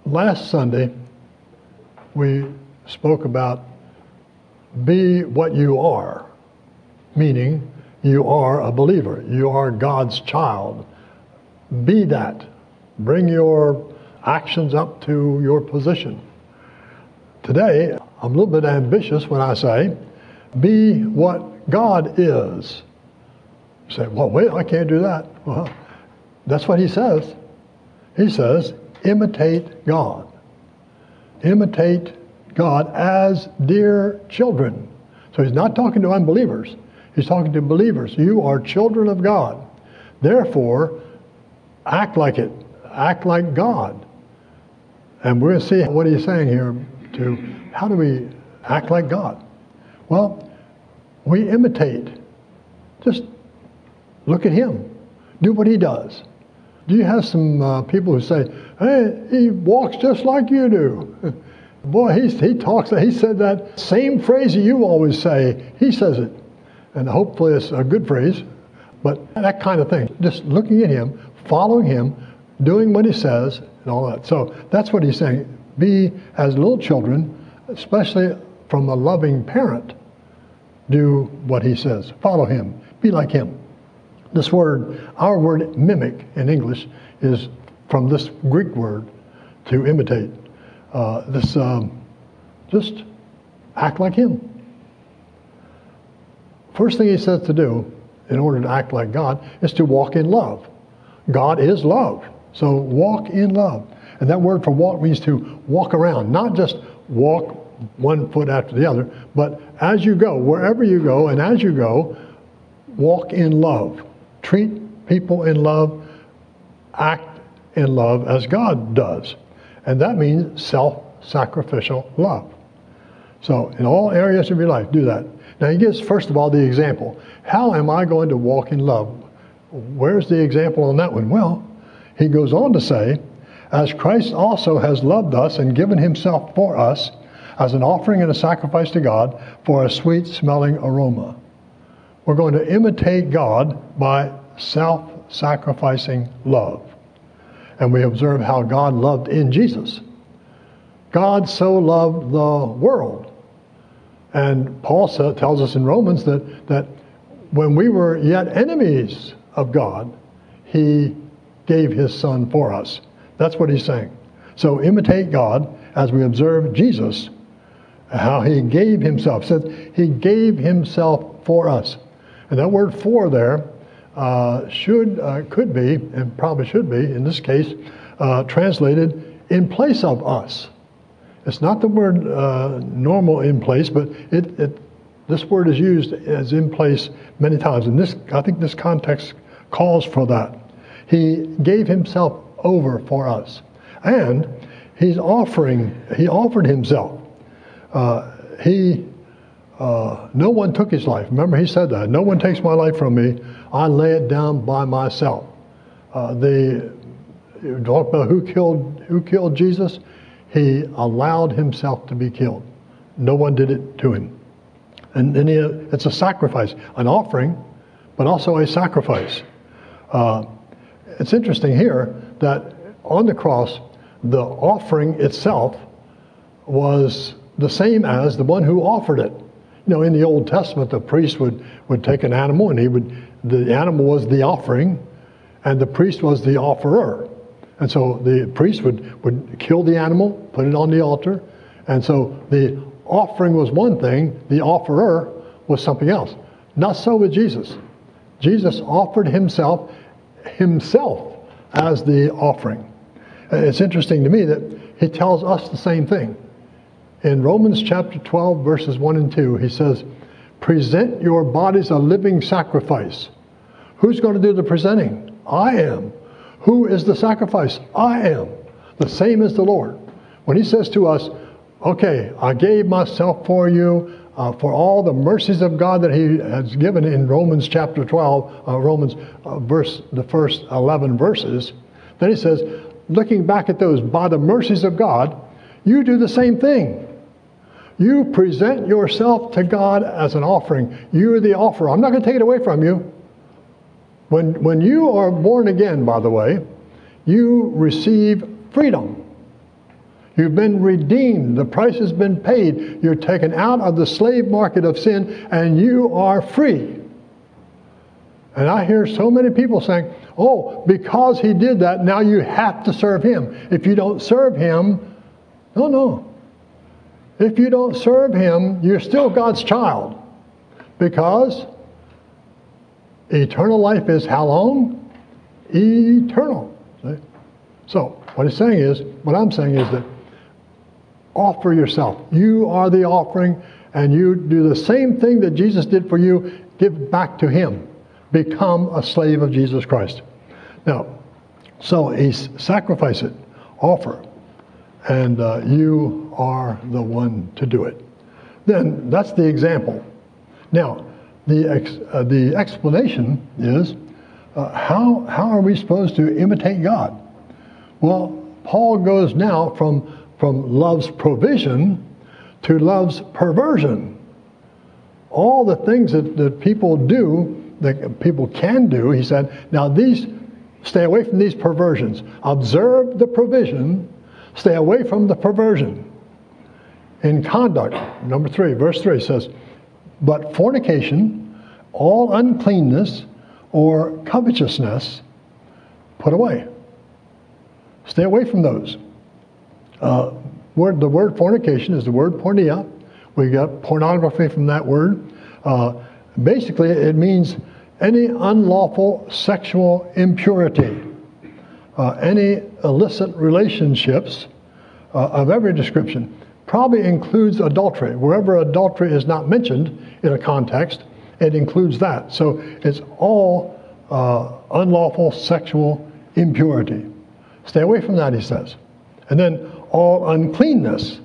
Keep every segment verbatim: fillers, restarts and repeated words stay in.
Last Sunday, we spoke about be what you are, meaning you are a believer. You are God's child. Be that. Bring your actions up to your position. Today, I'm a little bit ambitious when I say, be what God is. You say, well, wait, I can't do that. Well, that's what he says. He says, imitate God. Imitate God as dear children. So he's not talking to unbelievers. He's talking to believers. You are children of God. Therefore, act like it. Act like God. And we're going to see what he's saying here to how do we act like God? Well, we imitate. Just look at him. Do what he does. Do you have some uh, people who say, hey, he walks just like you do? Boy, he's, he talks, he said that same phrase that you always say. He says it. And hopefully it's a good phrase. But that kind of thing. Just looking at him, following him, doing what he says, and all that. So that's what he's saying. Be as little children, especially from a loving parent, do what he says. Follow him. Be like him. This word, our word mimic in English, is from this Greek word to imitate. Uh, this, um, just act like him. First thing he says to do in order to act like God is to walk in love. God is love. So walk in love. And that word for walk means to walk around, not just walk one foot after the other, but as you go, wherever you go, and as you go, walk in love. Treat people in love, act in love as God does. And that means self-sacrificial love. So in all areas of your life, do that. Now he gives, first of all, the example. How am I going to walk in love? Where's the example on that one? Well, he goes on to say, as Christ also has loved us and given himself for us as an offering and a sacrifice to God for a sweet-smelling aroma. We're going to imitate God by self-sacrificing love. And we observe how God loved in Jesus. God so loved the world. And Paul tells us in Romans that, that when we were yet enemies of God, he gave his son for us. That's what he's saying. So imitate God as we observe Jesus, how he gave himself. Said he gave himself for us. And that word for there uh, should, uh, could be, and probably should be, in this case, uh, translated in place of us. It's not the word uh, normal in place, but it, it this word is used as in place many times. And this, I think this context calls for that. He gave himself over for us. And he's offering, he offered himself. Uh, he, uh, no one took his life. Remember, he said that. No one takes my life from me. I lay it down by myself. Uh, the, you talk about who killed, who killed Jesus. He allowed himself to be killed. No one did it to him. And, and he, it's a sacrifice, an offering, but also a sacrifice. Uh, it's interesting here that on the cross, the offering itself was the same as the one who offered it. You know, in the Old Testament, the priest would, would take an animal, and he would, the animal was the offering, and the priest was the offerer. And so the priest would, would kill the animal, put it on the altar. And so the offering was one thing, the offerer was something else. Not so with Jesus. Jesus offered himself, himself as the offering. It's interesting to me that he tells us the same thing. In Romans chapter twelve, verses one and two, he says, present your bodies a living sacrifice. Who's going to do the presenting? I am. Who is the sacrifice? I am. The same as the Lord. When he says to us, okay, I gave myself for you, uh, for all the mercies of God that he has given in Romans chapter twelve, uh, Romans uh, verse, the first eleven verses, then he says, looking back at those, by the mercies of God, you do the same thing. You present yourself to God as an offering. You're the offerer. I'm not going to take it away from you. When, when you are born again, by the way, you receive freedom. You've been redeemed. The price has been paid. You're taken out of the slave market of sin, and you are free. And I hear so many people saying, oh, because he did that, now you have to serve him. If you don't serve him, no, no. If you don't serve him, you're still God's child. Because eternal life is how long? Eternal. See? So, what he's saying is, what I'm saying is that offer yourself. You are the offering, and you do the same thing that Jesus did for you. Give back to him. Become a slave of Jesus Christ. Now, so he's sacrifice it, offer, and uh, you are the one to do it. Then that's the example. Now, the ex, uh, the explanation is uh, how how are we supposed to imitate God? Well, Paul goes now from from love's provision to love's perversion. All the things that, that people do, that people can do, he said, now these, stay away from these perversions. Observe the provision, stay away from the perversion. In conduct, number three, verse three says, but fornication, all uncleanness, or covetousness, put away. Stay away from those. Uh, word, the word fornication is the word porneia. We got pornography from that word. Uh, basically, it means any unlawful sexual impurity, uh, any illicit relationships uh, of every description. Probably includes adultery. Wherever adultery is not mentioned in a context, it includes that. So it's all uh, unlawful sexual impurity. Stay away from that, he says. And then all uncleanness,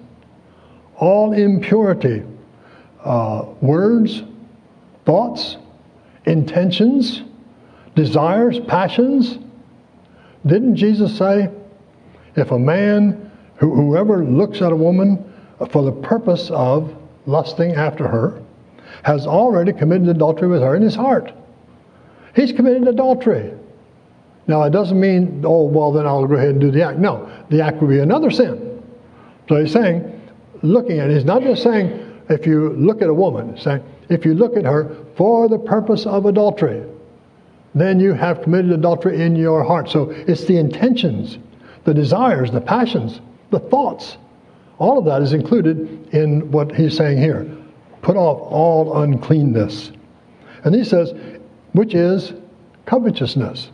all impurity, uh, words, thoughts, intentions, desires, passions. Didn't Jesus say, if a man, who, whoever looks at a woman for the purpose of lusting after her, has already committed adultery with her in his heart? He's committed adultery. Now, it doesn't mean, oh, well, then I'll go ahead and do the act. No, the act would be another sin. So he's saying, looking at it, he's not just saying, if you look at a woman, he's saying, if you look at her for the purpose of adultery, then you have committed adultery in your heart. So it's the intentions, the desires, the passions, the thoughts. All of that is included in what he's saying here. Put off all uncleanness. And he says, which is covetousness.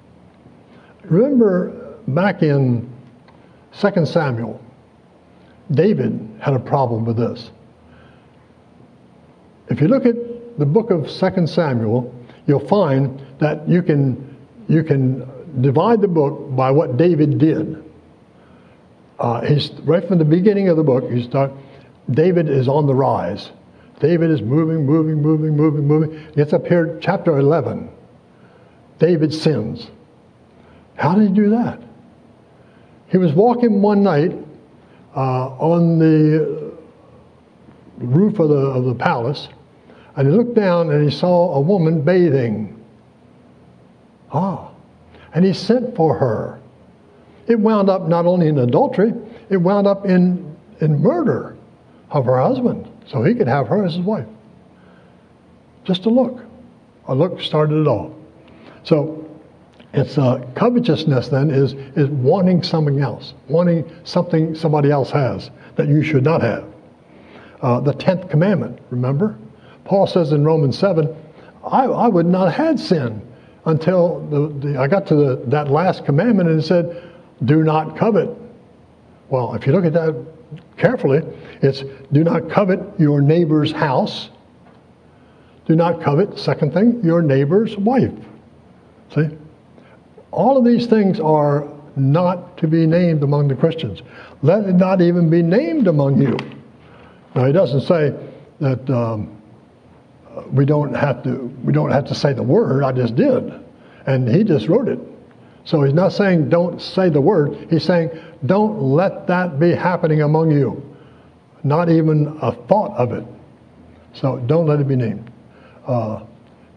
Remember back in Second Samuel, David had a problem with this. If you look at the book of Second Samuel, you'll find that you can you can divide the book by what David did. Uh, he's right from the beginning of the book. He's start, David is on the rise. David is moving, moving, moving, moving, moving. Gets up here, chapter eleven. David sins. How did he do that? He was walking one night uh, on the roof of the, of the palace, and he looked down and he saw a woman bathing. Ah, and he sent for her. It wound up not only in adultery, it wound up in, in murder of her husband, so he could have her as his wife. Just a look. A look started it all. So it's uh, covetousness then is, is wanting something else, wanting something somebody else has that you should not have. Uh, the tenth commandment, remember? Paul says in Romans seven, I, I would not have had sin until the, the, I got to the, that last commandment and it said, do not covet. Well, if you look at that carefully, it's do not covet your neighbor's house. Do not covet, second thing, your neighbor's wife. See? All of these things are not to be named among the Christians. Let it not even be named among you. Now, he doesn't say that um, we don't have to we don't have to say the word. I just did, and he just wrote it. So he's not saying don't say the word. He's saying don't let that be happening among you. Not even a thought of it. So don't let it be named. Uh,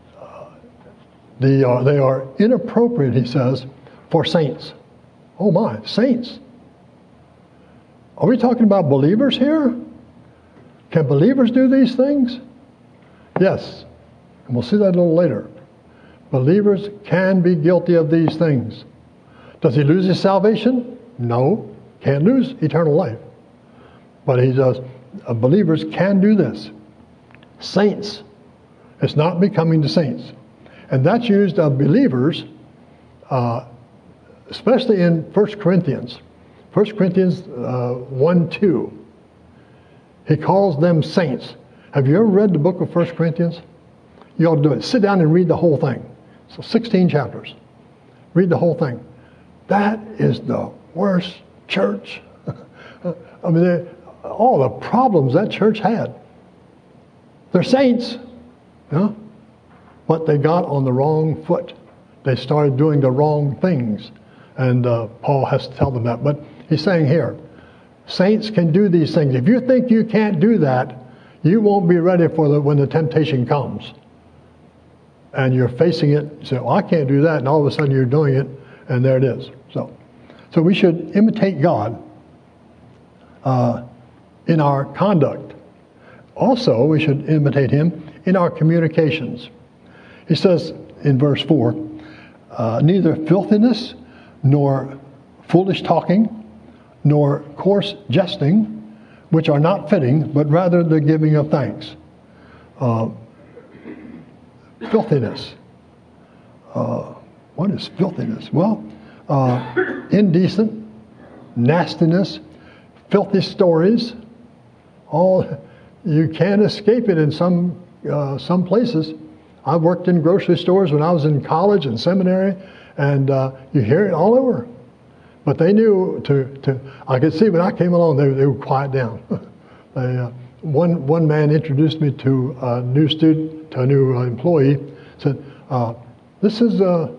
They are, they are inappropriate, he says, for saints. Oh my, saints. Are we talking about believers here? Can believers do these things? Yes. And we'll see that a little later. Believers can be guilty of these things. Does he lose his salvation? No. Can't lose eternal life. But he does. Uh, believers can do this. Saints. It's not becoming to saints. And that's used of believers, uh, especially in First Corinthians. First Corinthians uh, one two. He calls them saints. Have you ever read the book of First Corinthians? You ought to do it. Sit down and read the whole thing. So sixteen chapters. Read the whole thing. That is the worst church. I mean, they, all the problems that church had. They're saints, you know? But they got on the wrong foot. They started doing the wrong things. And uh, Paul has to tell them that. But he's saying here, saints can do these things. If you think you can't do that, you won't be ready for the, when the temptation comes. And you're facing it, you say, well, I can't do that. And all of a sudden you're doing it, and there it is. So, so we should imitate God uh, in our conduct. Also, we should imitate him in our communications. He says in verse four, uh, neither filthiness, nor foolish talking, nor coarse jesting, which are not fitting, but rather the giving of thanks. Uh, filthiness. Uh, what is filthiness? Well, uh, indecent, nastiness, filthy stories. All you can't escape it in some uh, some places. I worked in grocery stores when I was in college and seminary, and uh, you hear it all over. But they knew to, to I could see when I came along, they, they would quiet down. they, uh, one, one man introduced me to a new student, to a new uh, employee, said, uh, this is a,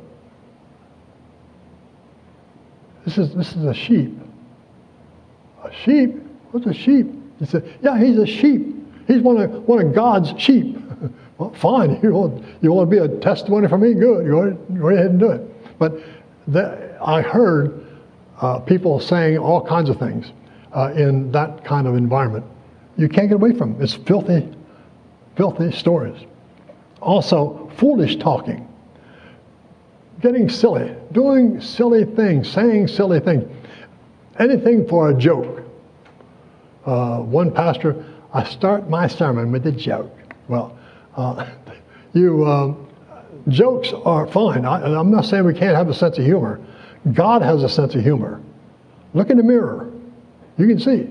this is, this is a sheep. A sheep? What's a sheep? He said, yeah, he's a sheep. He's one of, one of God's sheep. Well, fine. You want, you want to be a testimony for me? Good. Go ahead, go ahead and do it. But that, I heard uh, people saying all kinds of things uh, in that kind of environment. You can't get away from it. It's filthy, filthy stories. Also, foolish talking. Getting silly. Doing silly things. Saying silly things. Anything for a joke. Uh, one pastor, I start my sermon with a joke. Well, uh, you uh, jokes are fine. I, I'm not saying we can't have a sense of humor. God has a sense of humor. Look in the mirror. You can see.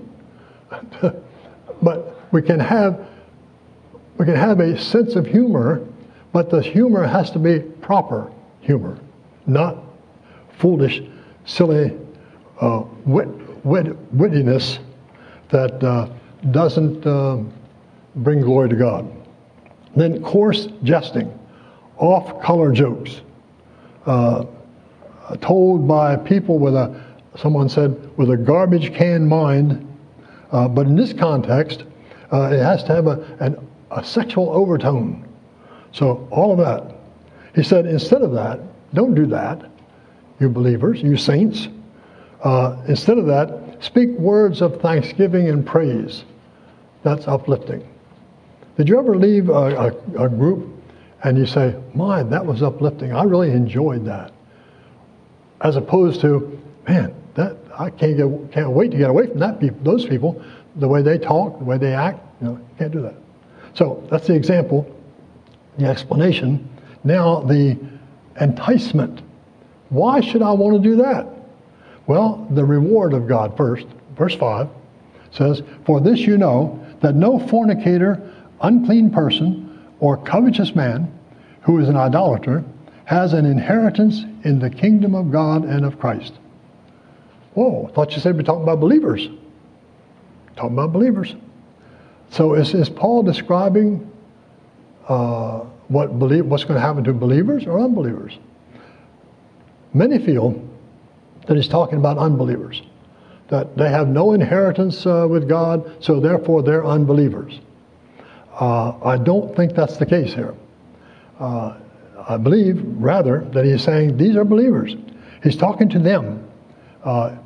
But we can have we can have a sense of humor, but the humor has to be proper humor, not foolish, silly uh, wit, wit, wittiness that uh, doesn't uh, bring glory to God. Then coarse jesting, off-color jokes, uh, told by people with a, someone said, with a garbage can mind, uh, but in this context, uh, it has to have a, an, a sexual overtone. So all of that. He said, instead of that, don't do that, you believers, you saints. Uh, instead of that, speak words of thanksgiving and praise. That's uplifting. Did you ever leave a, a, a group and you say, my, that was uplifting. I really enjoyed that. As opposed to, man, that I can't get, can't wait to get away from that people, those people, the way they talk, the way they act. You know, can't do that. So that's the example, the explanation. Now the enticement. Why should I want to do that? Well, the reward of God first. Verse five says, for this you know, that no fornicator, unclean person, or covetous man, who is an idolater, has an inheritance in the kingdom of God and of Christ. Whoa, I thought you said we're talking about believers. Talking about believers. So is, is Paul describing uh, what believe, what's going to happen to believers or unbelievers? Many feel that he's talking about unbelievers, that they have no inheritance uh, with God, so therefore they're unbelievers. Uh, I don't think that's the case here. Uh, I believe, rather, that he's saying these are believers. He's talking to them. Uh,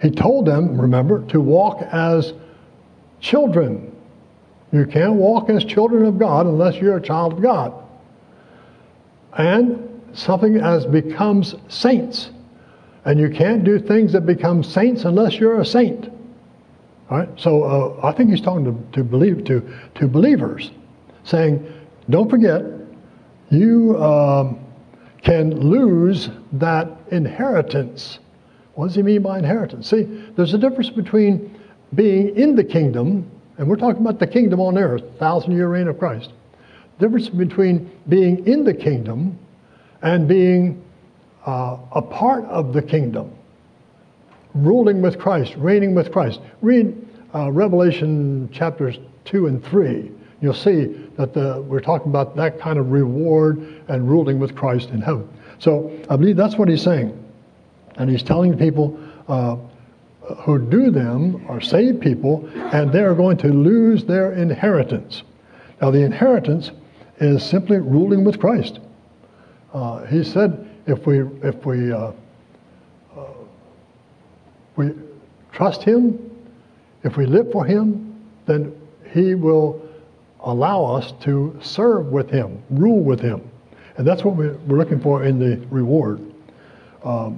He told them, remember, to walk as children. You can't walk as children of God unless you're a child of God. And something as becomes saints. And you can't do things that become saints unless you're a saint. All right? So uh, I think he's talking to, to, believe, to, to believers, saying, don't forget, you um, can lose that inheritance. What does he mean by inheritance? See, there's a difference between being in the kingdom, and we're talking about the kingdom on earth, thousand-year reign of Christ. The difference between being in the kingdom and being uh, a part of the kingdom, ruling with Christ, reigning with Christ. Read uh, Revelation chapters two and three. You'll see that the, we're talking about that kind of reward and ruling with Christ in heaven. So I believe that's what he's saying. And he's telling people uh, who do them are saved people, and they're going to lose their inheritance. Now the inheritance is simply ruling with Christ. Uh, he said if we if we uh, uh, we trust him, if we live for him, then he will allow us to serve with him, rule with him. And that's what we're looking for in the reward. Um,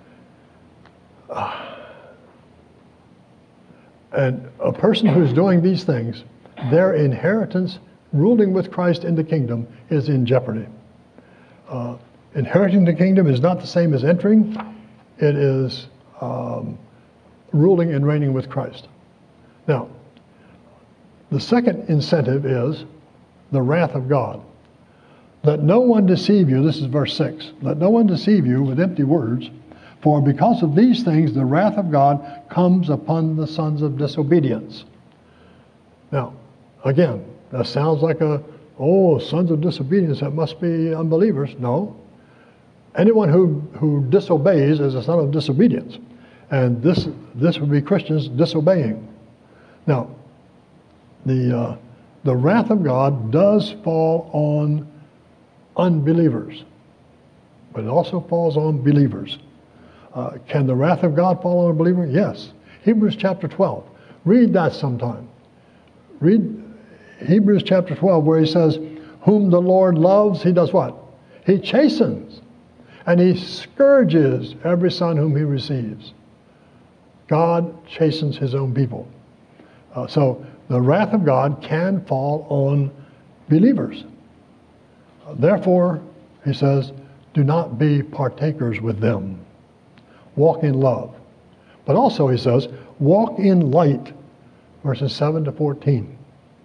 and a person who's doing these things, their inheritance, ruling with Christ in the kingdom, is in jeopardy. Uh, inheriting the kingdom is not the same as entering. It is um, ruling and reigning with Christ. Now, the second incentive is the wrath of God. Let no one deceive you, this is verse six, let no one deceive you with empty words, for because of these things the wrath of God comes upon the sons of disobedience. Now, again, that sounds like a, oh, sons of disobedience, that must be unbelievers. No. Anyone who, who disobeys is a son of disobedience. And this, this would be Christians disobeying. Now, the, uh, the wrath of God does fall on unbelievers, but it also falls on believers. Uh, can the wrath of God fall on a believer? Yes. Hebrews chapter twelve. Read that sometime. Read Hebrews chapter twelve, where he says, whom the Lord loves, he does what? He chastens, and he scourges every son whom he receives. God chastens his own people. Uh, so the wrath of God can fall on believers. Uh, therefore, he says, do not be partakers with them. Walk in love. But also, he says, walk in light, verses seven to fourteen.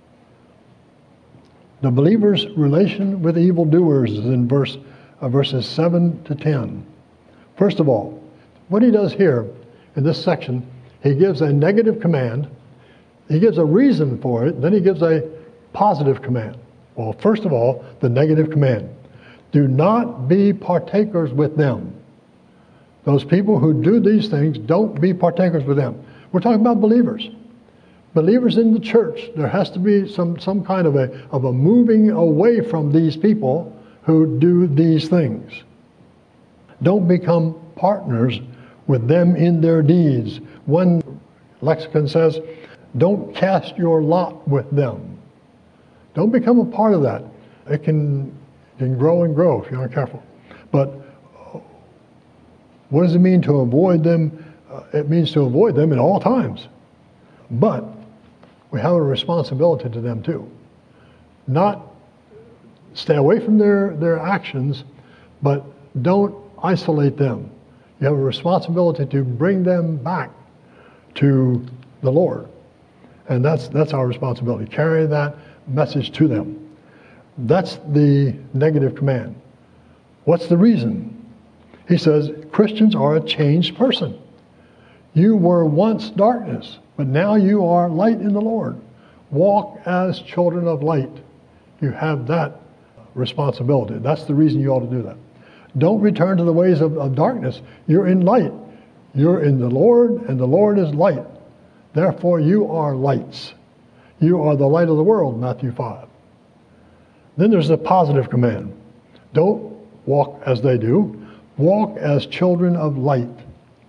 The believer's relation with evildoers is in verse, uh, verses seven to ten. First of all, what he does here in this section, he gives a negative command, he gives a reason for it, then he gives a positive command. Well, first of all, the negative command. Do not be partakers with them. Those people who do these things, don't be partakers with them. We're talking about believers. Believers in the church, there has to be some, some kind of a, of a moving away from these people who do these things. Don't become partners with them in their deeds. One lexicon says, don't cast your lot with them. Don't become a part of that. It can, it can grow and grow if you're not careful. But what does it mean to avoid them? Uh, it means to avoid them at all times. But we have a responsibility to them too. Not stay away from their, their actions, but don't isolate them. You have a responsibility to bring them back to the Lord. And that's, that's our responsibility. Carry that message to them. That's the negative command. What's the reason? He says, Christians are a changed person. You were once darkness, but now you are light in the Lord. Walk as children of light. You have that responsibility. That's the reason you ought to do that. Don't return to the ways of, of darkness. You're in light. You're in the Lord, and the Lord is light. Therefore, you are lights. You are the light of the world, Matthew five. Then there's the positive command. Don't walk as they do. Walk as children of light.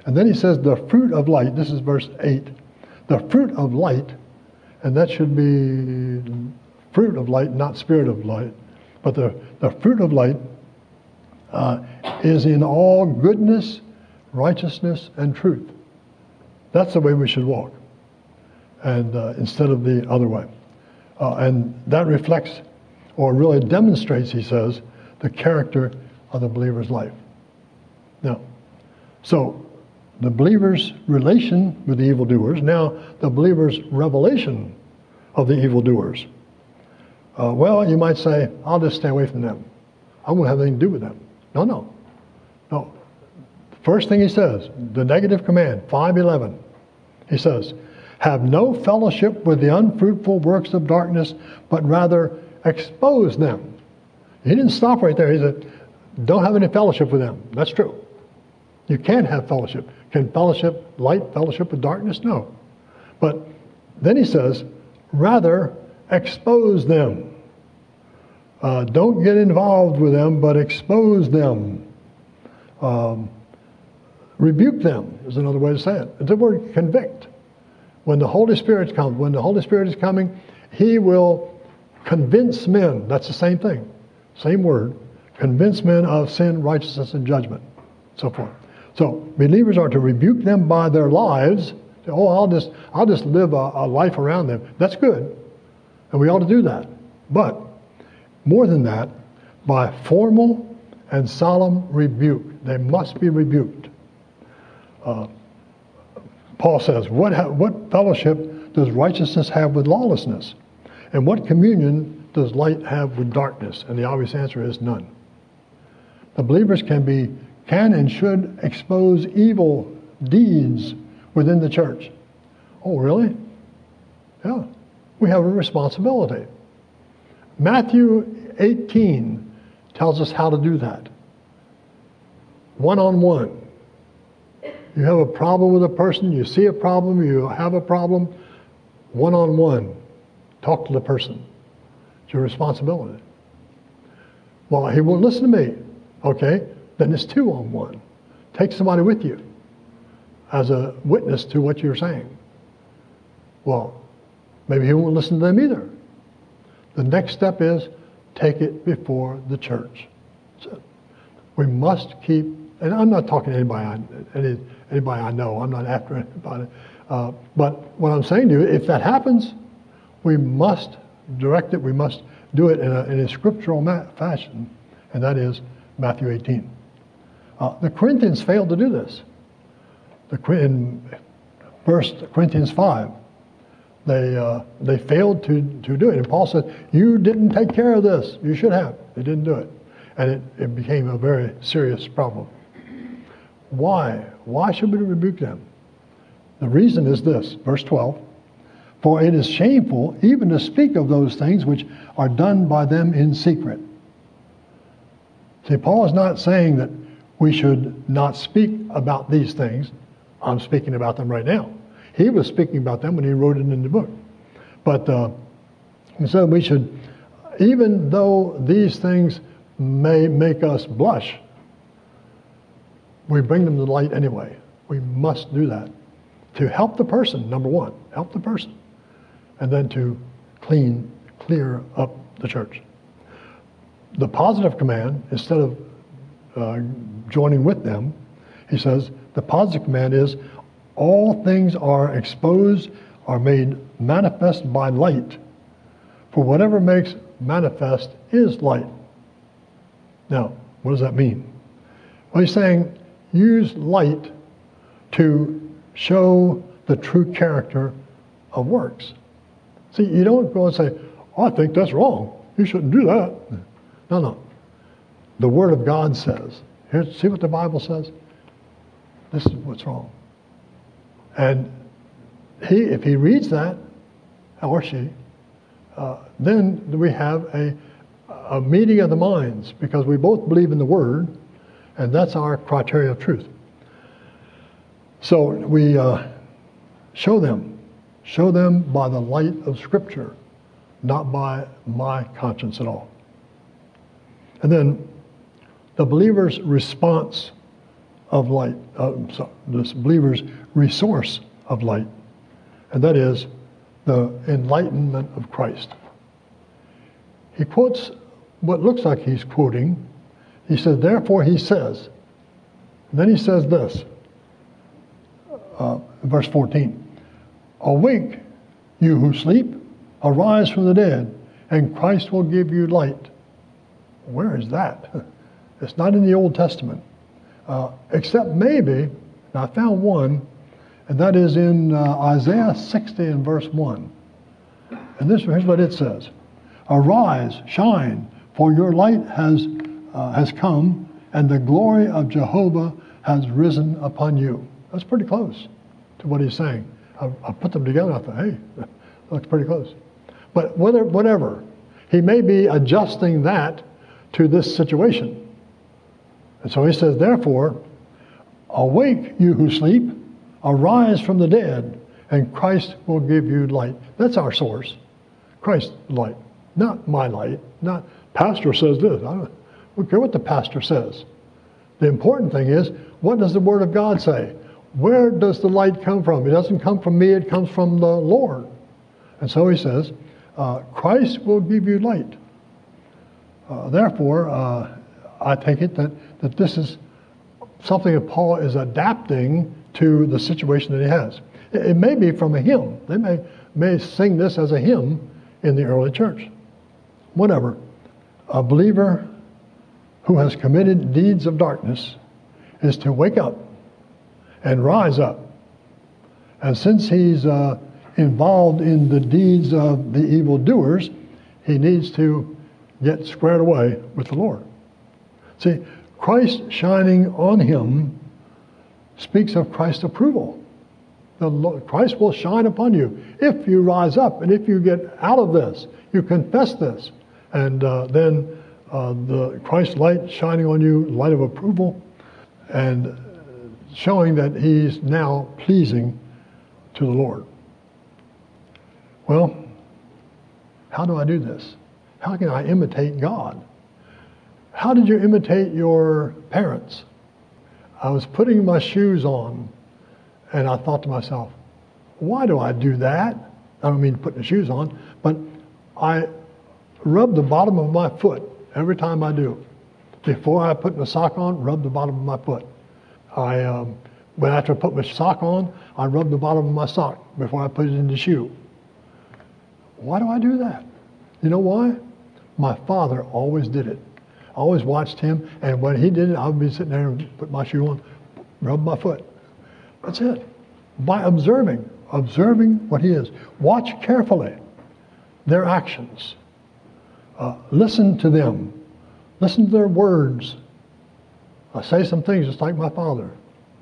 And then he says the fruit of light, this is verse eight, the fruit of light, and that should be fruit of light, not spirit of light, but the, the fruit of light uh, is in all goodness, righteousness, and truth. That's the way we should walk, and uh, instead of the other way. Uh, and that reflects, or really demonstrates, he says, the character of the believer's life. Now, so the believer's relation with the evildoers, now the believer's revelation of the evildoers. Uh, well, you might say, I'll just stay away from them. I won't have anything to do with them. No, no. No. First thing he says, the negative command, five eleven. He says, have no fellowship with the unfruitful works of darkness, but rather expose them. He didn't stop right there. He said, don't have any fellowship with them. That's true. You can't have fellowship. Can fellowship, light fellowship with darkness? No. But then he says, rather expose them. Uh, don't get involved with them, but expose them. Um, rebuke them is another way to say it. It's the word convict. When the Holy Spirit comes, when the Holy Spirit is coming, he will convince men. That's the same thing. Same word. Convince men of sin, righteousness, and judgment. So forth. So believers are to rebuke them by their lives. Say, oh, I'll just I'll just live a, a life around them. That's good. And we ought to do that. But more than that, by formal and solemn rebuke. They must be rebuked. Uh, Paul says, what, ha- what fellowship does righteousness have with lawlessness? And what communion does light have with darkness? And the obvious answer is none. The believers can be, can and should expose evil deeds within the church. Oh, really? Yeah. We have a responsibility. Matthew eighteen tells us how to do that. One-on-one. You have a problem with a person, you see a problem, you have a problem, one-on-one. Talk to the person. It's your responsibility. Well, he won't listen to me. Okay, then it's two-on-one. Take somebody with you as a witness to what you're saying. Well, maybe he won't listen to them either. The next step is take it before the church. So we must keep, and I'm not talking to anybody I, any, anybody I know. I'm not after anybody. Uh, but what I'm saying to you, if that happens, we must direct it. We must do it in a, in a scriptural ma- fashion, and that is Matthew eighteen. Uh, the Corinthians failed to do this. The, in First Corinthians five, they uh, they failed to, to do it. And Paul said, you didn't take care of this. You should have. They didn't do it. And it, it became a very serious problem. Why? Why should we rebuke them? The reason is this, verse twelve. For it is shameful even to speak of those things which are done by them in secret. See, Paul is not saying that we should not speak about these things. I'm speaking about them right now. He was speaking about them when he wrote it in the book. But uh, he said we should, even though these things may make us blush, we bring them to light anyway. We must do that to help the person, number one, help the person, and then to clean, clear up the church. The positive command, instead of uh, joining with them, he says, the positive command is, all things are exposed, are made manifest by light. For whatever makes manifest is light. Now, what does that mean? Well, he's saying, use light to show the true character of works. See, you don't go and say, oh, I think that's wrong. You shouldn't do that. No, no. The Word of God says, here, see what the Bible says? This is what's wrong. And he, if he reads that, or she, uh, then we have a, a meeting of the minds, because we both believe in the Word, and that's our criteria of truth. So we uh, show them, show them by the light of Scripture, not by my conscience at all. And then the believer's response of light, uh, so this believer's resource of light, and that is the enlightenment of Christ. He quotes what looks like he's quoting. He says, therefore he says, and then he says this, uh, verse fourteen, awake, you who sleep, arise from the dead, and Christ will give you light. Where is that? It's not in the Old Testament, uh, except maybe, and I found one, and that is in uh, Isaiah sixty and verse one. And this here's what it says. Arise, shine, for your light has, uh, has come, and the glory of Jehovah has risen upon you. That's pretty close to what he's saying. I, I put them together, I thought, hey, that looks pretty close. But whether, whatever, he may be adjusting that to this situation. And so he says, therefore, awake, you who sleep, arise from the dead, and Christ will give you light. That's our source. Christ's light, not my light. Not, pastor says this. I don't, I don't care what the pastor says. The important thing is, what does the Word of God say? Where does the light come from? It doesn't come from me, it comes from the Lord. And so he says, uh, Christ will give you light. Uh, therefore, uh, I take it that, that this is something that Paul is adapting to the situation that he has. It, it may be from a hymn. They may, may sing this as a hymn in the early church. Whatever. A believer who has committed deeds of darkness is to wake up and rise up. And since he's uh, involved in the deeds of the evildoers, he needs to get squared away with the Lord. See, Christ shining on him speaks of Christ's approval. The Lord, Christ will shine upon you if you rise up and if you get out of this, you confess this, and uh, then uh, the Christ light shining on you, light of approval, and showing that he's now pleasing to the Lord. Well, how do I do this? How can I imitate God? How did you imitate your parents? I was putting my shoes on, and I thought to myself, why do I do that? I don't mean putting the shoes on, but I rub the bottom of my foot every time I do. Before I put the sock on, rub the bottom of my foot. I, um, when after I put my sock on, I rub the bottom of my sock before I put it in the shoe. Why do I do that? You know why? My father always did it. I always watched him, and when he did it, I would be sitting there and put my shoe on, rub my foot. That's it. By observing, observing what he is. Watch carefully their actions. Uh, listen to them. Listen to their words. I say some things just like my father.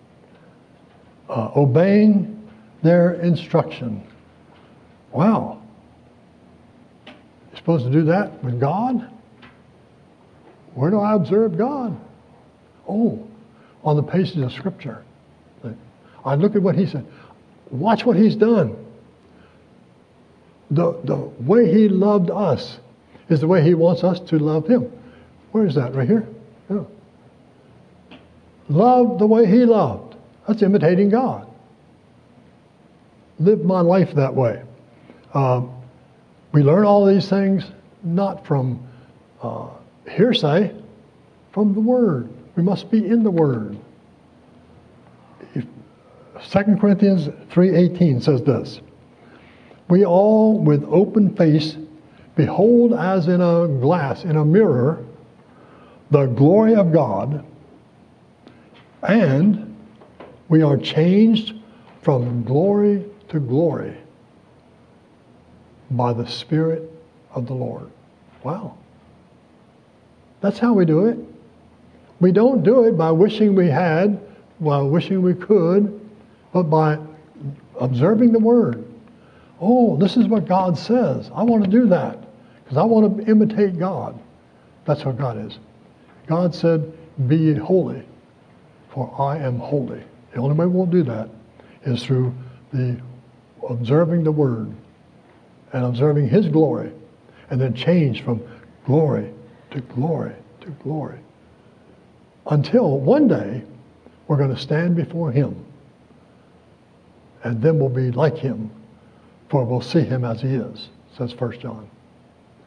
Uh, obeying their instruction. Wow. You're supposed to do that with God? Where do I observe God? Oh, on the pages of Scripture. I look at what he said. Watch what he's done. The, the way he loved us is the way he wants us to love him. Where is that? Right here? Yeah. Love the way he loved. That's imitating God. Live my life that way. Um, we learn all these things not from uh, hearsay, from the Word. We must be in the Word. If, Second Corinthians three eighteen says this, we all with open face behold as in a glass, in a mirror, the glory of God, and we are changed from glory to glory by the Spirit of the Lord. Wow. That's how we do it. We don't do it by wishing we had, while wishing we could, but by observing the Word. Oh, this is what God says. I want to do that because I want to imitate God. That's what God is. God said, be ye holy, for I am holy. The only way we'll do that is through the observing the Word and observing His glory, and then change from glory to glory to glory. Until one day, We're going to stand before him. And then we'll be like him, for we'll see him as he is, says First John.